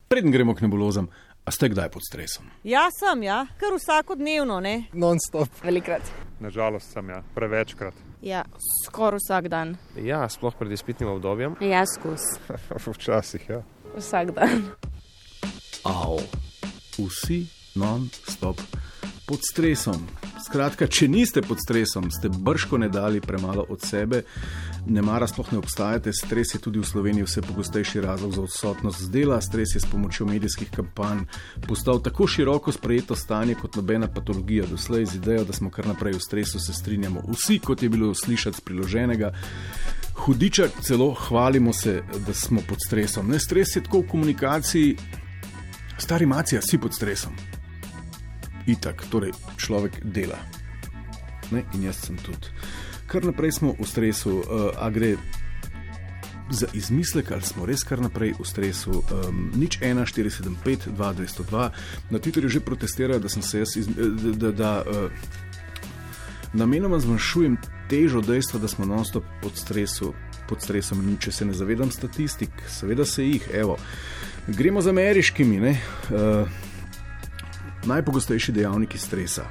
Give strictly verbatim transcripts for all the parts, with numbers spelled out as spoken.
Preden gremo k nebulozam, a ste kdaj pod stresom? Ja, sem, ja. Kar vsakodnevno, ne? Non-stop. Velikrat. Nažalost sem, ja. Prevečkrat. Ja, skoraj vsak dan. Ja, sploh pred izpitnim obdobjem. Ja, skus. Včasih, ja. Vsak dan. Au. Vsi non-stop pod stresom. Skratka, če niste pod stresom, ste brško ne dali premalo od sebe, nemara sploh ne obstajate. Stres je tudi v Sloveniji vse pogostejši razlog za odsotnost z dela. Stres je s pomočjo medijskih kampanj postal tako široko sprejeto stanje kot nobena patologija doslej. Z idejo, da smo kar naprej v stresu, se strinjamo vsi, kot je bilo slišati z priloženega. Hudičak, celo hvalimo se, da smo pod stresom. Ne, stres je tako v komunikaciji, stari macija, si pod stresom. Itak, torej človek dela. Ne, in jaz sem tudi. Kar naprej smo v stresu, uh, a gre za izmislek, ali smo res kar naprej v stresu. Um, nič ena štiri sedem pet dva dve nula dva. Na Twitterju že protestirajo, da sem se jaz iz, da, da, da uh, namenoma zmanjšujem težo dejstva, da smo non-stop pod stresu, pod stresom. In če se ne zavedam statistik, seveda se jih, evo. Gremo z ameriškimi, ne? Uh, najpogostejši dejavniki stresa.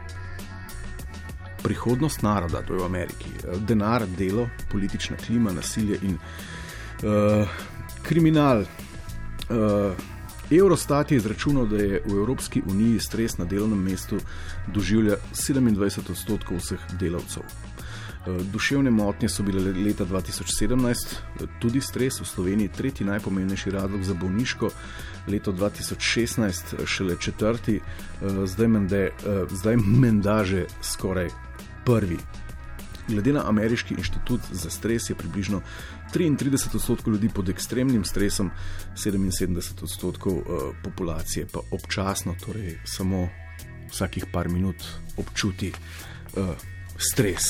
Prihodnost naroda, to je v Ameriki. Denar, delo, politična klima, nasilje in uh, kriminal. Uh, Eurostat je izračunal, da je v Evropski uniji stres na delovnem mestu doživlja sedemindvajset odstotkov vseh delavcev. Duševne motnje so bile leta dva tisoč sedemnajst, tudi stres v Sloveniji tretji najpomembnejši razlog za bolniško, leto dva tisoč šestnajst šele četrti, zdaj menda, zdaj menda že skoraj prvi. Glede na Ameriški inštitut za stres je približno triintrideset odstotkov ljudi pod ekstremnim stresom, sedeminsedemdeset odstotkov populacije pa občasno, torej samo vsakih par minut občuti stres.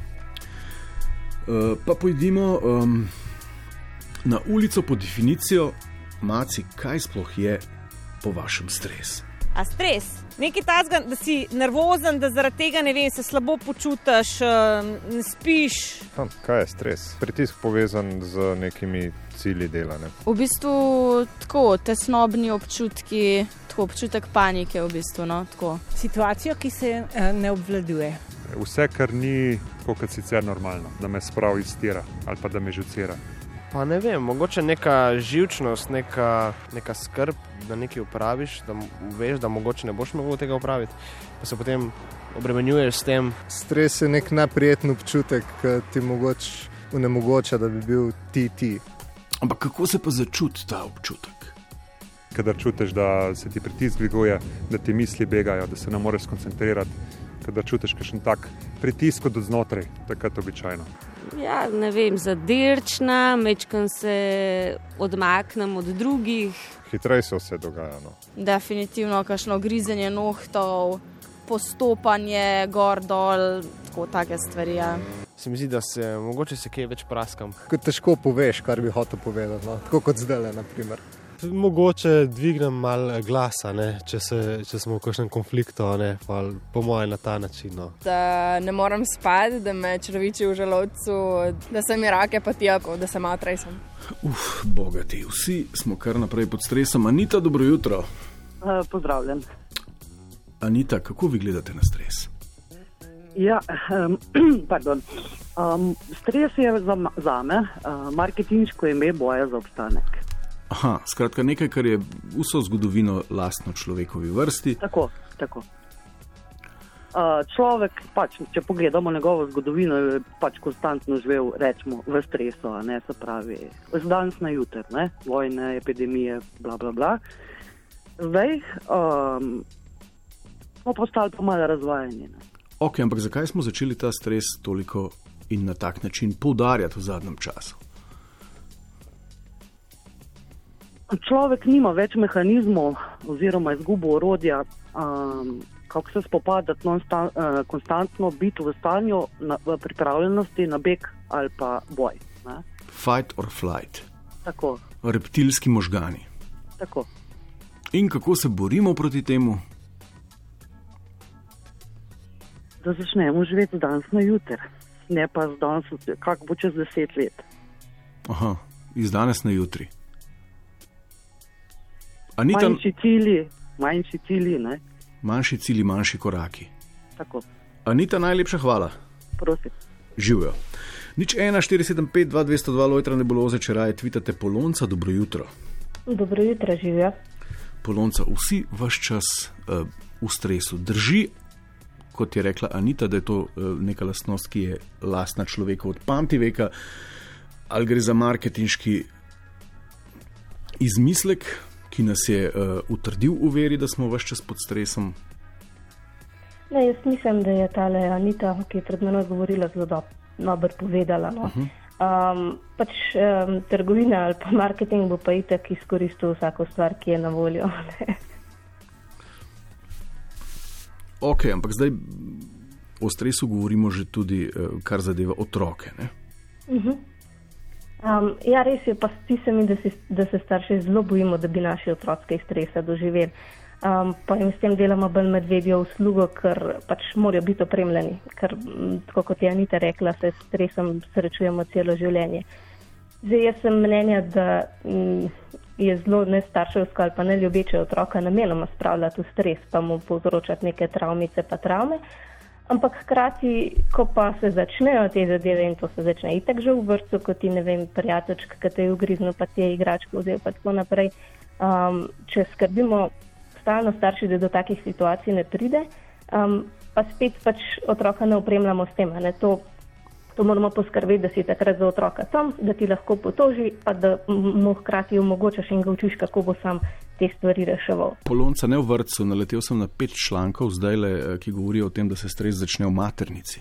Uh, pa pojdimo um, na ulico po definicijo. Maci, kaj sploh je po vašem stres? A stres? Nekaj tazga, da si nervozen, da zaradi tega, ne vem, se slabo počutiš, ne spiš. Ha, kaj je stres? Pritisk povezan z nekimi cilji dela, ne? V bistvu tako, tesnobni občutki, tako občutek panike v bistvu, no, tako. Situacijo, ki se eh, ne obvladuje. Vse, kar ni tako kot sicer normalno, da me sprav iztira ali pa da me žucira. Pa ne vem, mogoče neka živčnost, neka, neka skrb, da nekaj upraviš, da veš, da mogoče ne boš mogel tega upraviti, pa se potem obremenjuješ s tem. Stres je nek neprijeten občutek, ki ti mogoče onemogoča, da bi bil ti ti. Ampak kako se pa začuti ta občutek? Kadar čutiš, da se ti pritisk dviguje, da ti misli begajo, da se ne moreš skoncentrirati, kadar čutiš kakšen tak pritisk od znotraj, takrat običajno. Ja, ne vem, zadirčna, mečkam se odmaknem od drugih. Hitreje se vse dogaja, no. Definitivno kakšno grizenje nohtov, postopanje gor dol, tako take stvari, ja. Se mi zdi, da se mogoče se kaj več praskam. Ko težko poveš, kar bi hotel povedati, no. Tako kot zdajle, na primer. Mogoče dvignem malo glasa, ne? Če, se, če smo v kakšnem konfliktu, ne? Po mojem na ta način. No. Da ne morem spati, da me črviči v želodcu, da se mi rake pa tijako, da se malo tresem. Uf, bogati, vsi smo kar naprej pod stresom. Anita, dobro jutro. Uh, pozdravljen. Anita, kako vi gledate na stres? Ja, um, pardon. Um, stres je za, za me uh, marketinško ime boja za obstanek. Aha, skratka nekaj, kar je vso zgodovino lastno človekovi vrsti. Tako, tako. Uh, človek, pač, če pogledamo njegovo zgodovino, je pač konstantno živel, rečemo, v stresu, a ne, se pravi, z danes na jutr, ne, vojne, epidemije, bla, bla, bla. Zdaj um, smo postali pa malo razvajeni. Ne. Ok, ampak zakaj smo začeli ta stres toliko in na tak način poudarjati v zadnjem času? Človek nima več mehanizmov oziroma izgubo orodja, um, kako se spopadati non-sta, uh, konstantno biti v stanju na, v pripravljenosti na beg ali pa boj. Ne? Fight or flight. Tako. Reptilski možgani. Tako. In kako se borimo proti temu? Da začnemo živeti danes na jutr, ne pa z danes, kako bo čez deset let. Aha, iz danes na jutri. Anita, manjši cilji, manjši cilji, ne? Manjši cilji, manjši koraki. Tako. Anita, najlepša hvala. Prosim. Živijo. Nič ena, štiri sedem pet, dva dve nula dva, Lojtra nebuloze, če raje tvitate Polonca, dobro jutro. Dobro jutro, živijo. Polonca, vsi vaš čas uh, v stresu. Drži, kot je rekla Anita, da je to uh, neka lastnost, ki je lastna človeku od pamtiveka, ali gre za marketinški izmislek, ki nas je uh, utrdil v veri, da smo vaš čas pod stresom? Ne, jaz mislim, da je tale Anita, ki je pred menoj govorila, zelo dobro. Dobro povedala. No. Uh-huh. um, pač um, trgovina ali pa marketing bo pa itak izkoristil vsako stvar, ki je na voljo. Ok, ampak zdaj o stresu govorimo že tudi, kar zadeva otroke. Ne? Uh-huh. Um, ja, res je, pa ti se mi, da, si, da se starši zelo bojimo, da bi naši otroci stresa doživeli. Um, pa jim s tem delamo bolj medvedjo uslugo, ker pač morajo biti opremljeni, ker, tako kot je Anita rekla, se s stresom srečujemo celo življenje. Zdaj, jaz sem mnenja, da m, je zelo nestarševsko ali pa neljubeče otroka namenoma spravljati v stres, pa mu povzročati neke travmice pa travme, ampak hkrati, ko pa se začnejo te zadeve, in to se začne itak že v vrtcu, kot ti, ne vem, prijateljčk, ki te je ugriznil, pa ti je igračko vzel, pa tako naprej, um, če skrbimo stalno starši, da do takih situacij ne pride, um, pa spet pač otroka ne opremljamo s tem. Ne? To, to moramo poskrbeti, da si takrat za otroka tam, da ti lahko potoži, pa da mu hkrati omogočaš in ga učiš, kako bo sam te stvari reševal. Polonca, ne v vrtcu, naletel sem na pet člankov zdajle, ki govorijo o tem, da se stres začne v maternici.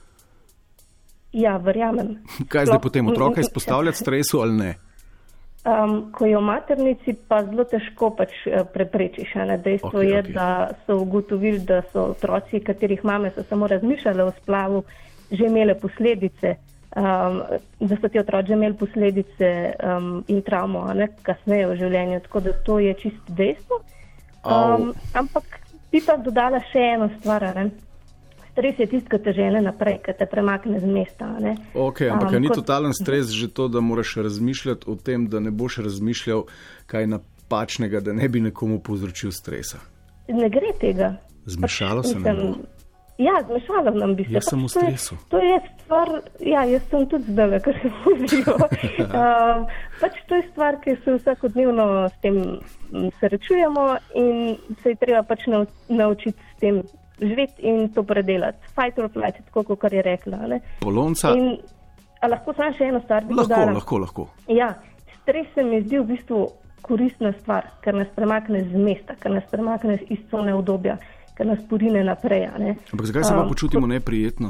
Ja, verjamem. Kaj zdaj potem, otroka izpostavljati stresu ali ne? Um, ko je v maternici, pa zelo težko pač preprečiš. Ne? Dejstvo okay, je, okay. da so ugotovili, da so otroci, katerih mame so samo razmišljale o splavu, že imele posledice, um, da so ti otroci že imeli posledice um, in travmo, ne? Kasneje v življenju. Tako da to je čisto dejstvo. Um, ampak bi pa dodala še eno stvar. Ne? Stres je tisto, ki te žene naprej, ki te premakne z mesta. Ne? Ok, ampak um, ni kot... totalen stres že to, da moraš razmišljati o tem, da ne boš razmišljal kaj napačnega, da ne bi nekomu povzročil stresa? Ne gre tega. Zmešalo se nam bo? Ja, zmešalo nam bi se. Jaz sem v stresu. To je, to je stvar, ja, jaz sem tudi zdaj, kar se pozijo. um, pač to je stvar, ki se vsakodnevno s tem srečujemo in se je treba pač naučiti s tem živeti in to predelati. Fight or flight, tako kot je rekla. Ne? Polonca. In, a lahko sam še eno stvar bi lahko, dodala? Lahko, lahko. Ja, stres se mi zdi v bistvu koristna stvar, ker nas premakne z mesta, ker nas premakne iz cone udobja, ker nas porine naprej. Ne? Ampak zakaj se pa um, počutimo to... neprijetno?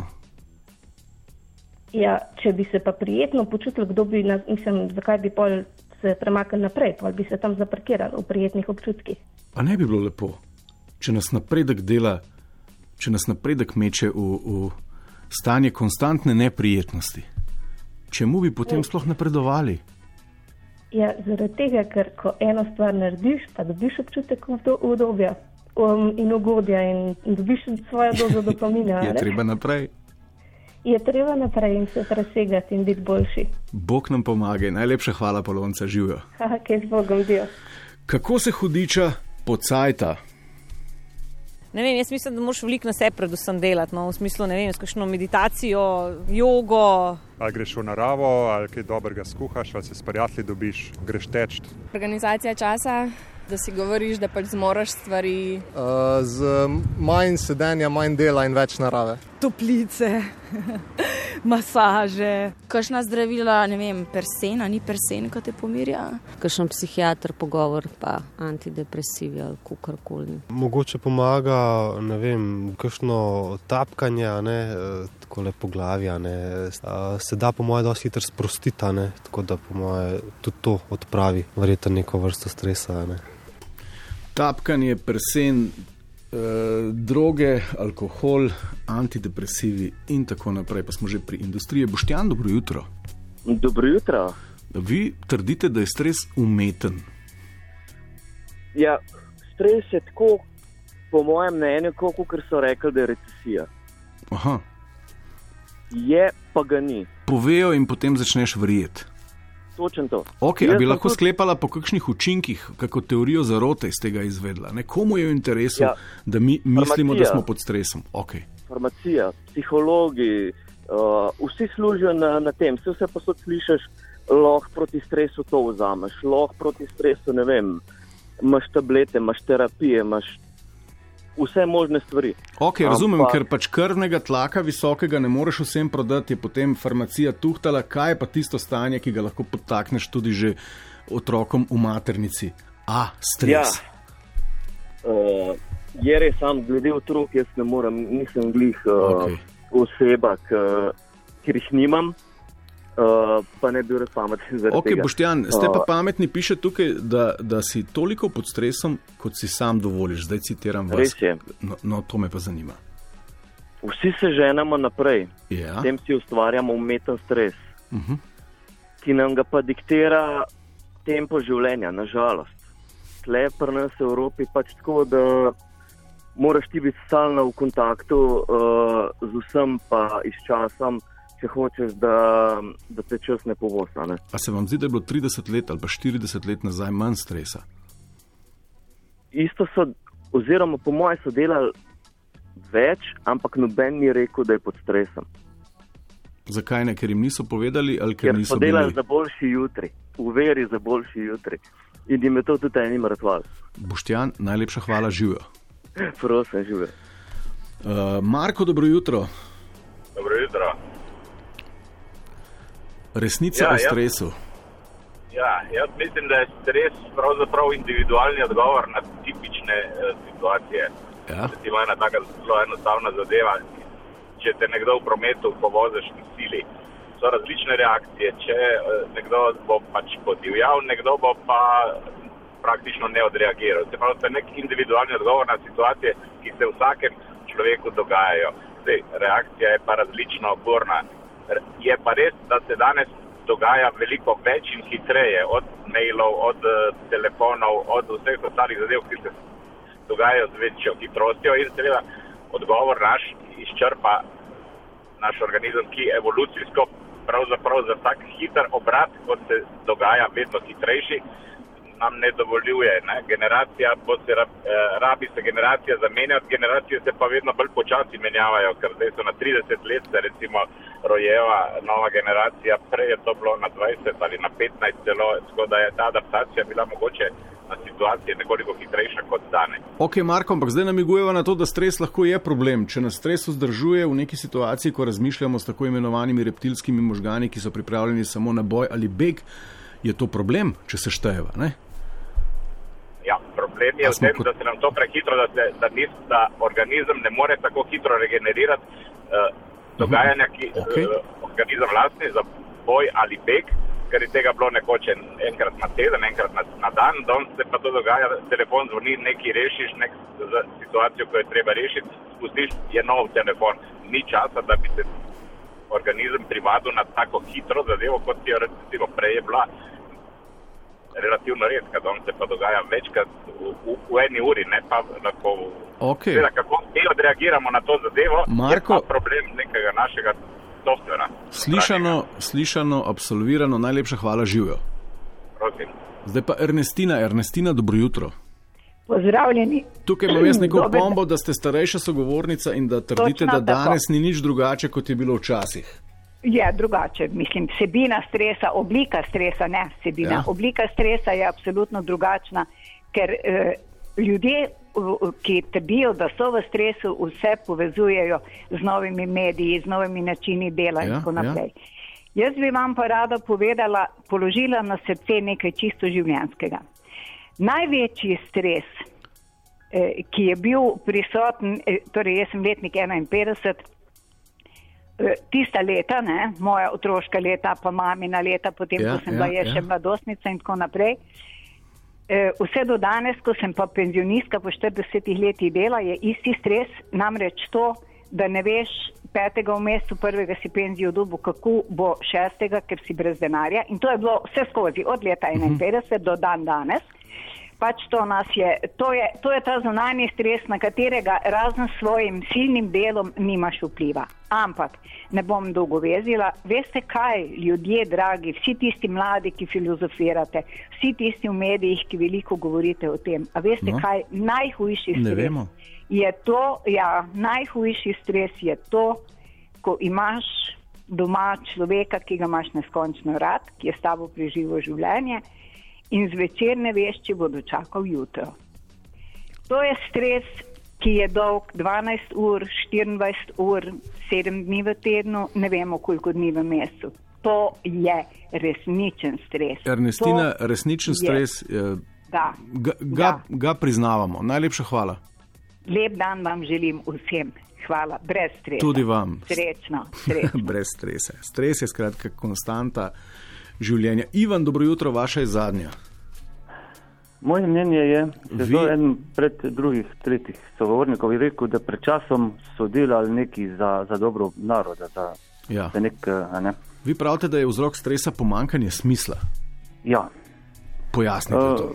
Ja, če bi se pa prijetno počutili, kdo bi nas, mislim, zakaj bi pol se premaknili naprej, pol bi se tam zaparkirali v prijetnih občutkih. A ne bi bilo lepo, če nas napredek dela, če nas napredek meče v, v stanje konstantne neprijetnosti. Čemu bi potem ne. sploh napredovali? Ja, zaradi tega, ker ko eno stvar narediš, pa dobiš občutek udobja um, in ugodja in dobiš svojo dozo dopamina. Je treba naprej. Je treba naprej in se presegati in biti boljši. Bog nam pomagaj. Najlepša hvala, Polonca, živijo. Aha, kaj z Bogom dio. Kako se hudiča pocajta? Ne vem, jaz mislim, da moraš veliko na sebi predvsem delati, no, v smislu, ne vem, s kakšno meditacijo, jogo. Ali greš v naravo, ali kaj dobrega skuhaš, ali se s prijatelji dobiš, greš teč. Organizacija časa, da si govoriš, da pač zmoraš stvari. Uh, z manj sedenja, manj dela in več narave. Toplice, masaže. Kakšna zdravila, ne vem, persena, ni persen, ko te pomirja. Kakšen psihiater pogovor, pa antidepresivi ali kakorkoli. Mogoče pomaga, ne vem, kakšno tapkanje, ne, takole po glavi, ne. Se da po moje dosti hitro sprostiti, ne, tako da po moje tudi to odpravi verjetno neko vrsto stresa, ne. Tapkanje, persen, eh, droge, alkohol, antidepresivi in tako naprej. Pa smo že pri industriji. Boštjan, dobro jutro. Dobro jutro. Vi trdite, da je stres umeten. Ja, stres je tako, po mojem mnenju, kot so rekli, da je recesija. Aha. Je, pa ga ni. Povejo in potem začneš verjeti. točno to. Ok, a bi lahko tudi sklepala po kakšnih učinkih, kako teorijo zarote iz tega izvedla? Ne? Komu je v interesu, ja, da mi mislimo, farmacija, da smo pod stresom? Okay. Farmacija, psihologi, uh, vsi služijo na, na tem. Vse vse posod slišiš, lahko proti stresu to vzameš, lahko proti stresu, ne vem, imaš tablete, imaš terapije, imaš vse možne stvari. Ok, razumem, Ampak, ker pač krvnega tlaka visokega ne moreš vsem prodati, je potem farmacija tuhtala, kaj je pa tisto stanje, ki ga lahko podtakneš tudi že otrokom v maternici? A, stres. Ja, uh, je res sam, glede otrok, jaz ne morem, nisem glih uh, okay. oseba, ker jih nimam. Uh, pa ne bi bil pameten zaradi okay, tega. Ok, Boštjan, ste pa pametni, piše tukaj, da, da si toliko pod stresom, kot si sam dovoliš. Zdaj citiram vas. Res je. No, no, to me pa zanima. Vsi se ženemo naprej. Ja. S tem si ustvarjamo umeten stres, uh-huh. ki nam ga pa diktira tempo življenja, nažalost. Tle pri nas v Evropi pač tako, da moraš ti biti stalno v kontaktu uh, z vsem pa iz časom, če hočeš, da, da te čas ne povosa. Ne? A se vam zdi, da je bilo trideset let ali pa štirideset let nazaj manj stresa? Isto so, oziroma po moje so delali več, ampak noben ni rekel, da je pod stresom. Zakaj ne? Ker jim niso povedali ali ker, ker niso bili? Ker so delali za boljši jutri, v veri za boljši jutri. In jim je to tudi enim razval. Boštjan, najlepša hvala, živijo. Prosim, živijo. Uh, Marko, dobro jutro. Dobro jutro. Resnica ja, o stresu. Ja, jaz mislim, da je stres pravzaprav individualni odgovor na tipične uh, situacije. Ja. Recimo ena taka zelo enostavna zadeva. Če te nekdo v prometu povoziš v sili, so različne reakcije. Če uh, nekdo bo pač podivjal, nekdo bo pa praktično ne odreagiral. Se pravi, to je nek individualni odgovor na situacije, ki se vsakem človeku dogajajo. Zdaj, reakcija je pa različno burna. Je pa res, da se danes dogaja veliko več in hitreje, od mailov, od uh, telefonov, od vseh ostalih zadev, ki se dogajajo z večjo hitrostjo in seveda odgovor naš izčrpa naš organizem, ki evolucijsko pravzaprav za tak hiter obrat, kot se dogaja vedno hitrejši, nam ne dovoljuje. Ne? Generacija, se, rabi se generacija zamenjati, generacije se pa vedno bolj počasi menjavajo, ker zdaj so na trideset let se recimo rojeva nova generacija, prej je to bilo na dvajset ali na petnajst celo, tako da je ta adaptacija bila mogoče na situacije nekoliko hitrejša kot danes. Ok, Marko, ampak zdaj namigujeva na to, da stres lahko je problem. Če nas stres vzdržuje v neki situaciji, ko razmišljamo s tako imenovanimi reptilskimi možgani, ki so pripravljeni samo na boj ali beg, je to problem, če se štejeva, ne? Ja, problem je v tem, kot... da se nam to prehitro, da, se, da, nis, da organizem ne more tako hitro regenerirati uh, dogajanja, ki okay. uh, organizem lastni za boj ali beg, ker je tega bilo nekoče enkrat na teden, enkrat na, na dan, danes se pa to dogaja, telefon zvoni, nekaj rešiš, nek situacijo, ko je treba rešiti, spustiš, je nov telefon. Ni časa, da bi se organizem privadil na tako hitro zadevo, kot je recimo prej je bila relativno redka, da se pa dogaja večkrat v, v, v eni uri, ne pa lahko okay. Seveda, kako mi odreagiramo na to zadevo, Marko, je pa problem nekega našega softvera. Slišano, slišano, absolvirano, najlepša hvala, živijo. Prosim. Zdaj pa Ernestina. Ernestina, dobro jutro. Pozdravljeni. Tukaj imam jaz neko pombo, da ste starejša sogovornica in da trdite, da danes ni nič drugače, kot je bilo včasih. Je drugače, mislim, vsebina stresa, oblika stresa, ne vsebina. Ja. Oblika stresa je absolutno drugačna, ker eh, ljudje, ki trdijo, da so v stresu, vse povezujejo z novimi mediji, z novimi načini dela ja, in tako naprej. Ja. Jaz bi vam pa rada povedala, položila na srce nekaj čisto življenjskega. Največji stres, eh, ki je bil prisoten, eh, torej jaz sem letnik enainpetdeset, tista leta, ne, moja otroška leta, pa mamina leta, potem, ja, ko sem bila ja, je še ja. mladostnica in tako naprej. E, vse do danes, ko sem pa penzionistka po štiridesetih letih dela, je isti stres, namreč to, da ne veš petega v mesecu, prvega si penzijo dobu, kako bo šestega, ker si brez denarja. In to je bilo vse skozi, od leta enainpetdeset uh-huh. do dan danes. pač to nas je, to je, to je ta zunanji stres, na katerega razen svojim silnim delom nimaš vpliva. Ampak, ne bom dolgo vezila, veste kaj, ljudje dragi, vsi tisti mladi, ki filozofirate, vsi tisti v medijih, ki veliko govorite o tem, a veste no. kaj, najhujši stres ne vemo. je to, ja, najhujši stres je to, ko imaš doma človeka, ki ga imaš neskončno rad, ki je s tabo preživel življenje in zvečer ne veš, če bo dočakal jutro. To je stres, ki je dolg dvanajst ur, štiriindvajset ur, sedem dni v tednu, ne vemo koliko dni v mesecu. To je resničen stres. Ernestina, to resničen stres, je, da, ga, ga, ga priznavamo. Najlepša hvala. Lep dan vam želim vsem. Hvala, brez stresa. Tudi vam. Srečno, srečno. Brez stresa. Stres je skratka konstanta življenja. Ivan, dobro jutro, vaša je zadnja. Moje mnenje je, da je en pred drugih, tretjih sogovornikov je rekel, da pred časom so delali neki za, za dobro naroda. Za, ja. za nek, ne. Vi pravite, da je vzrok stresa pomanjkanje smisla. Ja. Pojasnite uh, to.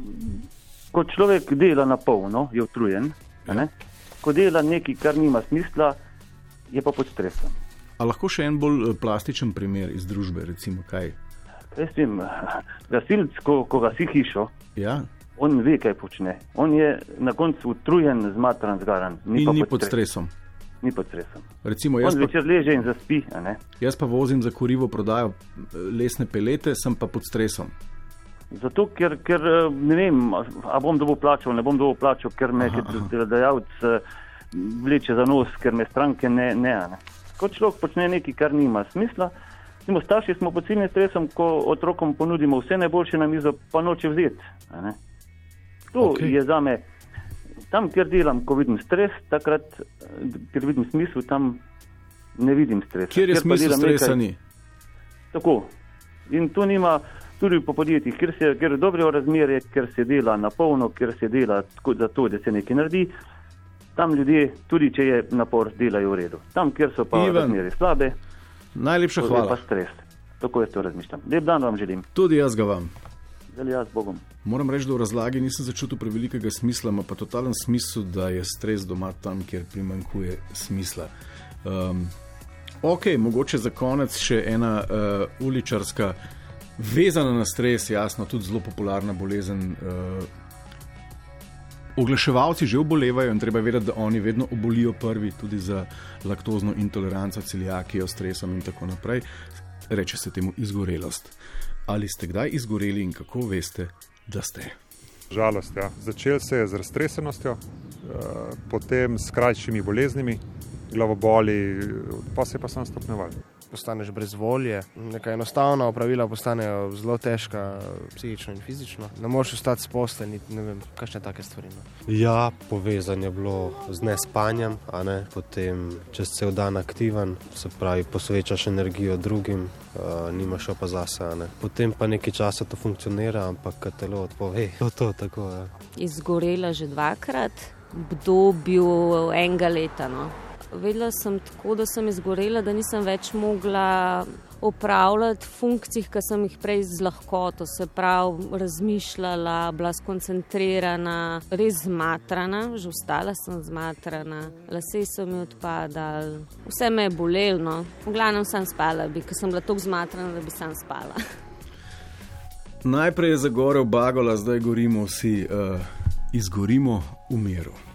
Ko človek dela na polno, je utrujen. Ja. Ko dela nekaj, kar nima smisla, je pa pod stresom. A lahko še en bolj plastičen primer iz družbe, recimo kaj? Jaz vem, gasilc, ko, ko gasi hišo, ja. on ve, kaj počne. On je na koncu utrujen, zmatran, zgaran. Ni in pa ni pod pod stresom. Ni pod stresom. Recimo, on pa, večer leže in zaspi. A ne? Jaz pa vozim za kurivo, prodajo lesne pelete, sem pa pod stresom. Zato, ker, ker ne vem, a bom dobil plačal, ne bom dobil plačal, ker me delodajalec vleče za nos, ker me stranke ne, ne, ne. Ko človek počne nekaj, kar nima smisla, Simo, starši smo pod silnim stresom, ko otrokom ponudimo vse najboljše na mizo, pa noče vzeti. To okay. je zame, tam, kjer delam, ko vidim stres, takrat, kjer vidim smisel, tam ne vidim stresa. Kjer je kjer smisel stresa nekaj, ni? Tako. In to nima tudi po podjetjih, kjer, se, kjer je dobro razmerje, kjer se dela na polno, kjer se dela tako, za to, da se nekaj naredi. Tam ljudje, tudi če je napor, delajo v redu. Tam, kjer so pa Ivan, razmerje slabe, najlepša hvala. Pa stres. Tako jaz to razmišljam. Lep dan vam želim. Tudi jaz ga vam. Zdaj jaz Bogom. Moram reči, da v razlagi nisem začutil prevelikega smisla, ima pa totalen smisel, da je stres doma tam, kjer primanjkuje smisla. Um, ok, mogoče za konec še ena uh, uličarska, vezana na stres, jasno, tudi zelo popularna bolezen. Uh, Oglaševalci že obolevajo in treba vedeti, da oni vedno obolijo prvi, tudi za laktozno intoleranco, celiakijo, stresom in tako naprej. Reče se temu izgorelost. Ali ste kdaj izgoreli in kako veste, da ste? Žalost, ja. Začel se je z raztresenostjo, potem s krajšimi boleznimi, glavoboli, pa se je pa sam stopneval. Postaneš brez volje, neka enostavna opravila postanejo zelo težka, psihično in fizično. Ne moreš ostati s postelj, ne vem, kakšne take stvari. No. Ja, povezan je bilo z nespanjem, a ne, potem čez cel dan aktiven, se pravi, posvečaš energijo drugim, uh, nimaš jo pa zase, a ne. Potem pa nekaj časa to funkcionira, ampak telo odpove, to, to, tako, ja. Izgorela že dvakrat, obdobju enega leta, no. Vedela sem tako, da sem izgorela, da nisem več mogla opravljati funkcij, ki sem jih prej z lahkoto, se pravi razmišljala, bila skoncentrirana, res zmatrana, že ostala sem zmatrana, lasje so mi odpadali, vse me je bolelo, v glavnem sem spala, bi, ker sem bila toliko zmatrana, da bi sem spala. Najprej je zagorel Bagola, zdaj gorimo vsi, uh, izgorimo v miru.